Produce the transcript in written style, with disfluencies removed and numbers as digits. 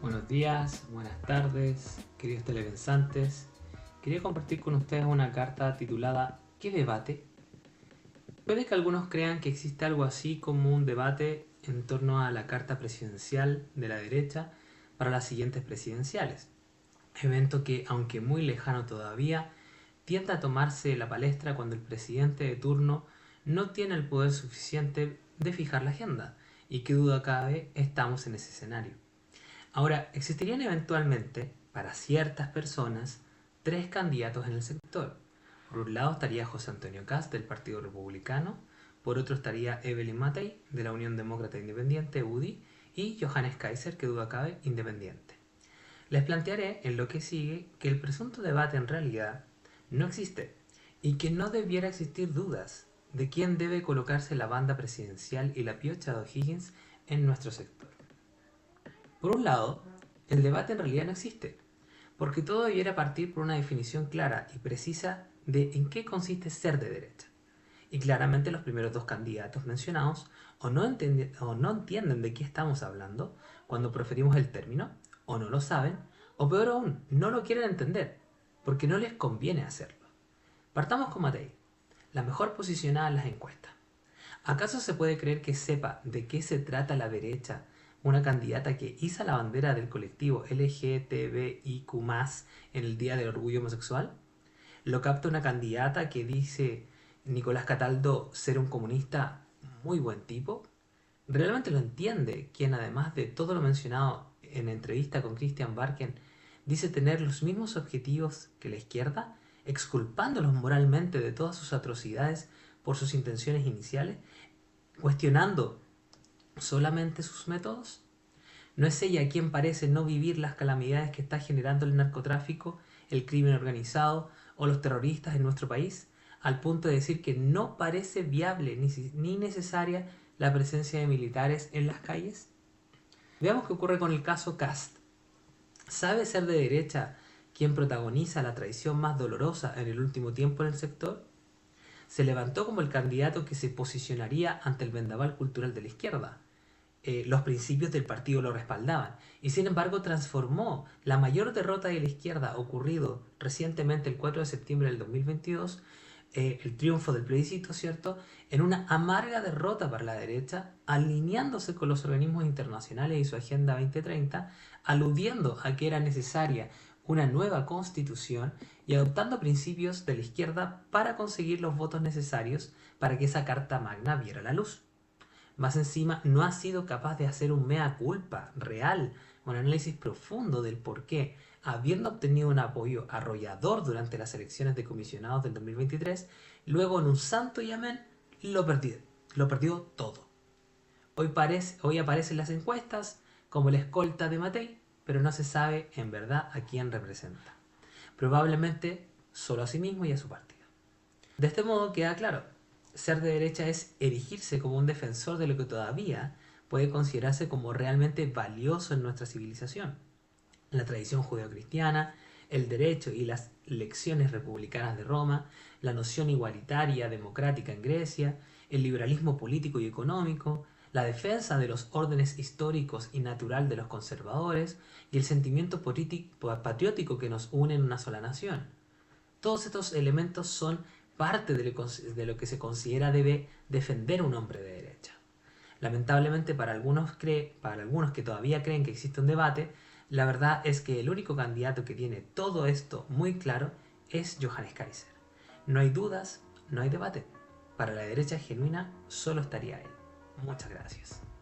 Buenos días, buenas tardes, queridos telepensantes. Quería compartir con ustedes una carta titulada ¿Qué debate? Puede que algunos crean que existe algo así como un debate en torno a la carta presidencial de la derecha para las siguientes presidenciales. Evento que, aunque muy lejano todavía, tiende a tomarse la palestra cuando el presidente de turno no tiene el poder suficiente de fijar la agenda. Y qué duda cabe, estamos en ese escenario. Ahora, existirían eventualmente, para ciertas personas, tres candidatos en el sector. Por un lado estaría José Antonio Kast del Partido Republicano, por otro estaría Evelyn Matei de la Unión Demócrata Independiente, UDI, y Johannes Kaiser, que duda cabe, independiente. Les plantearé en lo que sigue que el presunto debate en realidad no existe y que no debiera existir dudas de quién debe colocarse la banda presidencial y la piocha de O'Higgins en nuestro sector. Por un lado, el debate en realidad no existe, porque todo debiera partir por una definición clara y precisa de en qué consiste ser de derecha. Y claramente los primeros dos candidatos mencionados o no entienden de qué estamos hablando cuando preferimos el término, o no lo saben, o peor aún, no lo quieren entender, porque no les conviene hacerlo. Partamos con Matei, la mejor posicionada en las encuestas. ¿Acaso se puede creer que sepa de qué se trata la derecha, una candidata que iza la bandera del colectivo LGTBIQ+, en el Día del Orgullo Homosexual? ¿Lo capta una candidata que dice Nicolás Cataldo ser un comunista muy buen tipo? ¿Realmente lo entiende quien, además de todo lo mencionado en entrevista con Christian Barken, dice tener los mismos objetivos que la izquierda, exculpándolos moralmente de todas sus atrocidades por sus intenciones iniciales, cuestionando solamente sus métodos? ¿No es ella quien parece no vivir las calamidades que está generando el narcotráfico, el crimen organizado o los terroristas en nuestro país, al punto de decir que no parece viable ni necesaria la presencia de militares en las calles? Veamos qué ocurre con el caso Kast. ¿Sabe ser de derecha quien protagoniza la traición más dolorosa en el último tiempo en el sector? Se levantó como el candidato que se posicionaría ante el vendaval cultural de la izquierda. Los principios del partido lo respaldaban, y sin embargo transformó la mayor derrota de la izquierda ocurrido recientemente el 4 de septiembre del 2022, el triunfo del plebiscito, ¿cierto?, en una amarga derrota para la derecha, alineándose con los organismos internacionales y su Agenda 2030, aludiendo a que era necesaria una nueva constitución y adoptando principios de la izquierda para conseguir los votos necesarios para que esa Carta Magna viera la luz. Más encima, no ha sido capaz de hacer un mea culpa real, un análisis profundo del por qué, habiendo obtenido un apoyo arrollador durante las elecciones de comisionados del 2023, luego en un santo y amén lo perdió todo. Hoy aparece en las encuestas como la escolta de Matei, pero no se sabe en verdad a quién representa. Probablemente solo a sí mismo y a su partido. De este modo queda claro, ser de derecha es erigirse como un defensor de lo que todavía puede considerarse como realmente valioso en nuestra civilización. La tradición judeocristiana, el derecho y las lecciones republicanas de Roma, la noción igualitaria democrática en Grecia, el liberalismo político y económico, la defensa de los órdenes históricos y natural de los conservadores y el sentimiento patriótico que nos une en una sola nación. Todos estos elementos son parte de lo que se considera debe defender un hombre de derecha. Lamentablemente para algunos que todavía creen que existe un debate, la verdad es que el único candidato que tiene todo esto muy claro es Johannes Kaiser. No hay dudas, no hay debate. Para la derecha genuina solo estaría él. Muchas gracias.